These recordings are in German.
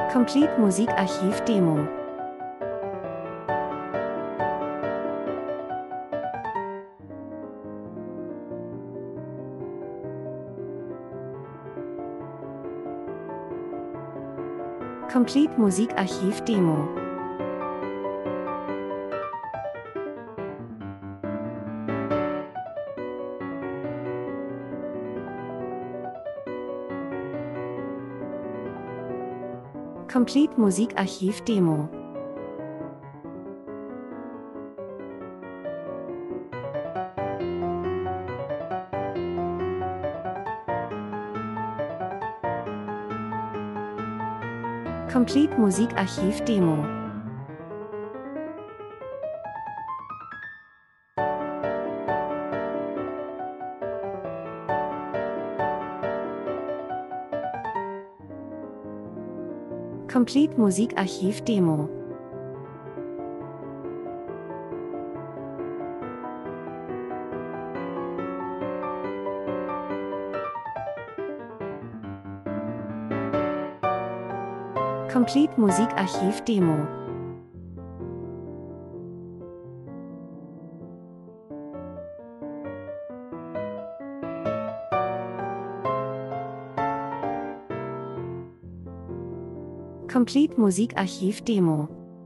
Complete Musikarchiv Demo. Complete Musikarchiv Demo. Complete Musikarchiv Demo. Complete Musikarchiv Demo. Complete Musikarchiv Demo. Complete Musikarchiv Demo. Complete Musikarchiv Demo.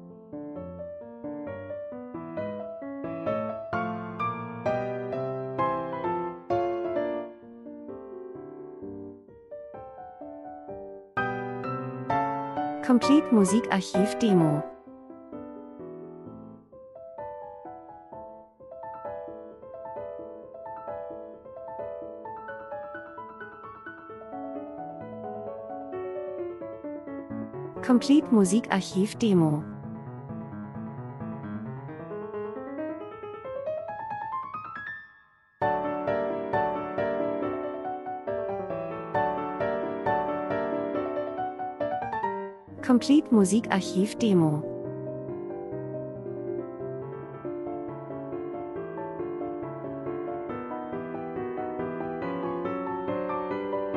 Complete Musikarchiv Demo. Complete Musikarchiv Demo. Complete Musikarchiv Demo.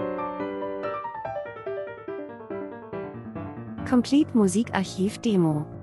Complete Musikarchiv Demo.